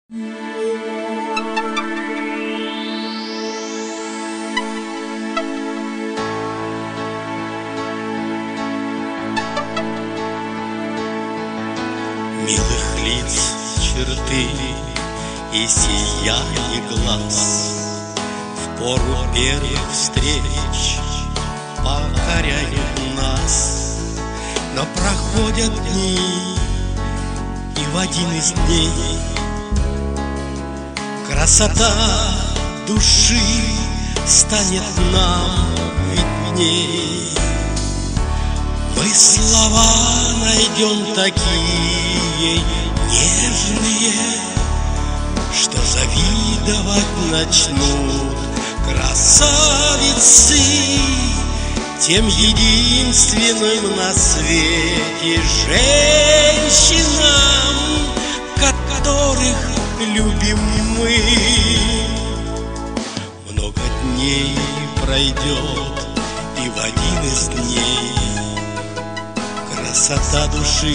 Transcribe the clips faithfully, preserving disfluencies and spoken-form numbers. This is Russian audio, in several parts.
Милых лиц черты и сияние глаз в пору первых встреч покоряют нас. Но проходят дни, и в один из дней красота души станет нам видней. Мы слова найдем такие нежные, что завидовать начнут красавицы тем единственным на свете женщинам, которых любим мы. Много дней пройдет, и в один из дней красота души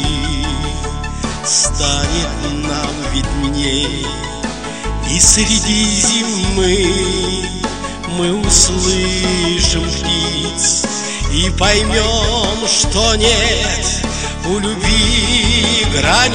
станет нам видней. И среди зимы мы услышим птиц и поймем, что нет у любви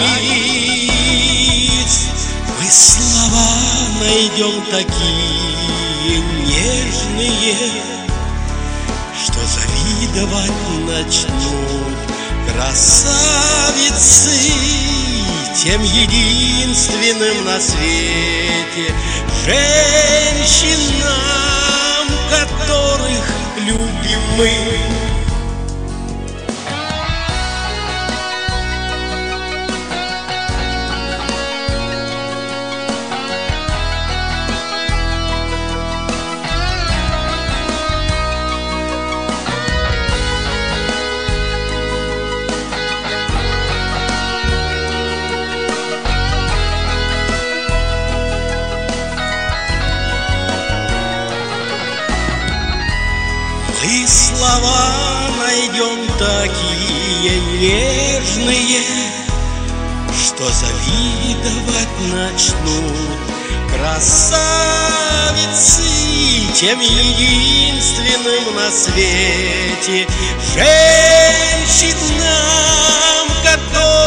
границ. Мы слова найдем такие нежные, что завидовать начнут красавицы тем единственным на свете женщинам, которых любим мы. И слова найдем такие нежные, что завидовать начнут красавицы тем единственным на свете женщинам, которые